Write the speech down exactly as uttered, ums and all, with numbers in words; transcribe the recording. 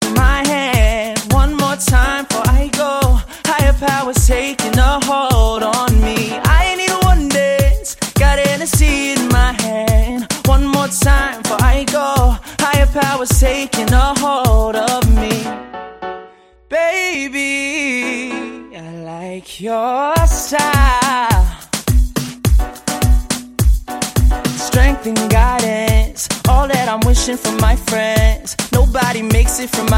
my hand one more time before I go. Higher powers taking a hold on me. I need a one dance, got Hennessy in my hand. One more time before I go. Higher powers taking a hold of me. Baby, I like your style. Strength and guidance, all that I'm wishing for my friends. Nobody makes it from my